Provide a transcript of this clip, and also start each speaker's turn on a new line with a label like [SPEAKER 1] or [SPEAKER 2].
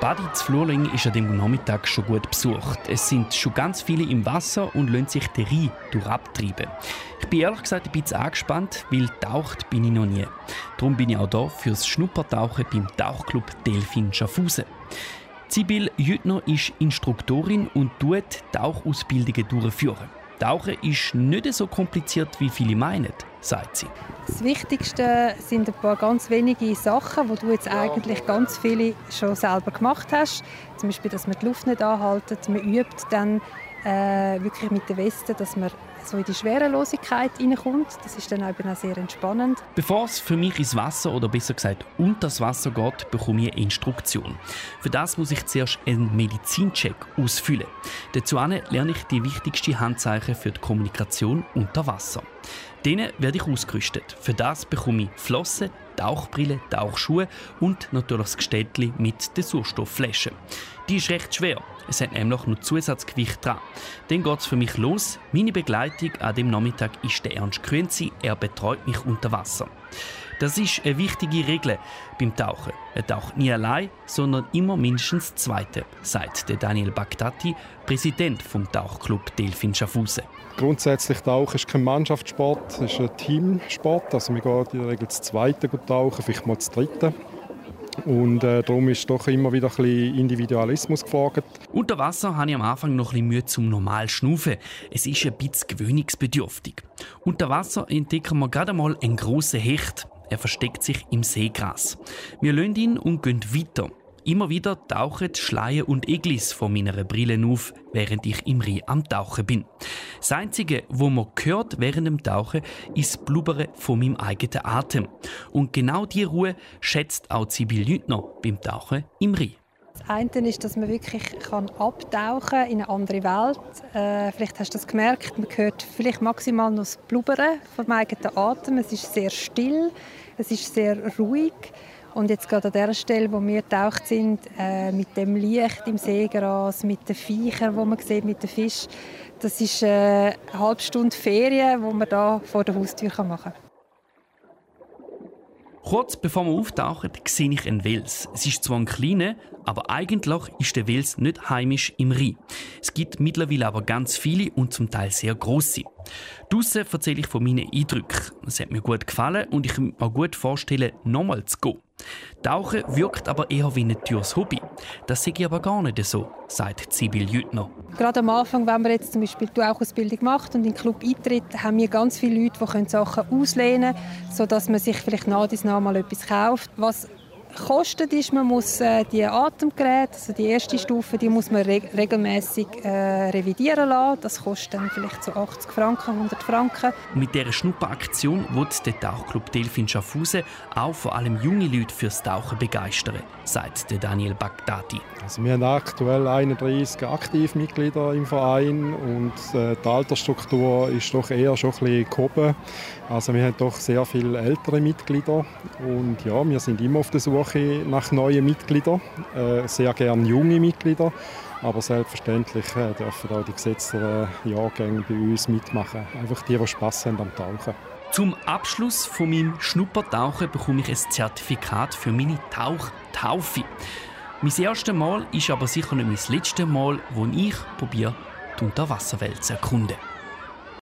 [SPEAKER 1] Badi zu Flurling ist an diesem Nachmittag schon gut besucht. Es sind schon ganz viele im Wasser und lassen sich den Rhein durchabtreiben. Ich bin ehrlich gesagt ein bisschen angespannt, weil taucht bin ich noch nie. Darum bin ich auch hier fürs Schnuppertauchen beim Tauchclub Delfin Schaffhausen. Sibylle Jüttner ist Instruktorin und tut Tauchausbildungen durchführen. Tauchen ist nicht so kompliziert, wie viele meinen, sagt sie.
[SPEAKER 2] Das Wichtigste sind ein paar ganz wenige Sachen, wo du jetzt eigentlich ganz viele schon selber gemacht hast. Zum Beispiel, dass man die Luft nicht anhält. Man übt dann wirklich mit der Weste, dass man so in die Schwerelosigkeit reinkommt. Das ist dann auch sehr entspannend.
[SPEAKER 1] Bevor es für mich ins Wasser oder besser gesagt unter das Wasser geht, bekomme ich eine Instruktion. Für das muss ich zuerst einen Medizincheck ausfüllen. Dazu lerne ich die wichtigsten Handzeichen für die Kommunikation unter Wasser. Denen werde ich ausgerüstet. Für das bekomme ich Flossen, Tauchbrille, Tauchschuhe und natürlich das Gstättli mit der Sauerstoffflasche. Die ist recht schwer. Es hat nämlich noch Zusatzgewicht dran. Dann geht es für mich los. Meine Begleitung an dem Nachmittag ist der Ernst Krönzi. Er betreut mich unter Wasser. Das ist eine wichtige Regel beim Tauchen. Er taucht nie allein, sondern immer mindestens Zweite, sagt der Daniel Bagdati, Präsident vom Tauchclub Delfin Schaffhausen.
[SPEAKER 3] Grundsätzlich Tauchen ist kein Mannschaftssport, es ist ein Teamsport. Also wir gehen in der Regel zu Zweiten tauchen, vielleicht mal zu Dritten. Und darum ist doch immer wieder ein bisschen Individualismus gefragt.
[SPEAKER 1] Unter Wasser habe ich am Anfang noch ein bisschen Mühe zum normal Schnaufen. Es ist ein bisschen gewöhnungsbedürftig. Unter Wasser entdecken wir gerade einmal einen grossen Hecht. Er versteckt sich im Seegras. Wir lassen ihn und gehen weiter. Immer wieder tauchen Schleien und Eglis von meiner Brille auf, während ich im Rhein am Tauchen bin. Das Einzige, was man hört während dem Tauchen, ist das Blubbern von meinem eigenen Atem. Und genau diese Ruhe schätzt auch Sibylle Jüttner beim Tauchen im Rhein.
[SPEAKER 2] Das eine ist, dass man wirklich abtauchen kann in eine andere Welt. Vielleicht hast du das gemerkt, man hört vielleicht maximal noch das Blubbern vom eigenen Atem. Es ist sehr still, es ist sehr ruhig. Und jetzt gerade an der Stelle, wo wir getaucht sind, mit dem Licht im Seegras, mit den Viechern, die man sieht, mit den Fischen, das ist eine halbe Stunde Ferien, die man hier vor der Haustür machen kann.
[SPEAKER 1] Kurz bevor wir auftauchen, sehe ich einen Wels. Es ist zwar ein kleiner, aber eigentlich ist der Wels nicht heimisch im Rhein. Es gibt mittlerweile aber ganz viele und zum Teil sehr grosse. Draussen erzähle ich von meinen Eindrücken. Es hat mir gut gefallen und ich kann mir auch gut vorstellen, nochmal zu gehen. Tauchen wirkt aber eher wie ein teures Hobby. Das sehe ich aber gar nicht so, sagt Sibylle Jüttner.
[SPEAKER 2] Gerade am Anfang, wenn man jetzt zum Beispiel die Tauchausbildung macht und in den Club eintritt, haben wir ganz viele Leute, die Sachen auslehnen können, sodass man sich vielleicht nach und nach mal etwas kauft. Was kostet ist, man muss die Atemgeräte, also die erste Stufe, die muss man regelmäßig revidieren lassen. Das kostet dann vielleicht so 80 Franken, 100 Franken.
[SPEAKER 1] Mit dieser Schnupperaktion wird der Tauchclub Delfin Schaffhausen auch vor allem junge Leute fürs Tauchen begeistern, sagt der Daniel Bagdati.
[SPEAKER 3] Also wir haben aktuell 31 Aktivmitglieder im Verein und die Altersstruktur ist doch eher schon ein bisschen gehoben. Also wir haben doch sehr viele ältere Mitglieder und ja, wir sind immer auf der Suche nach neuen Mitgliedern, sehr gerne junge Mitglieder, aber selbstverständlich dürfen auch die gesetzten Jahrgänge bei uns mitmachen. Einfach die Spass haben am Tauchen.
[SPEAKER 1] Zum Abschluss von meinem Schnuppertauchen bekomme ich ein Zertifikat für meine Taufe. Mein erstes Mal ist aber sicher nicht mein letztes Mal, wo ich probiere, die Unterwasserwelt zu erkunden.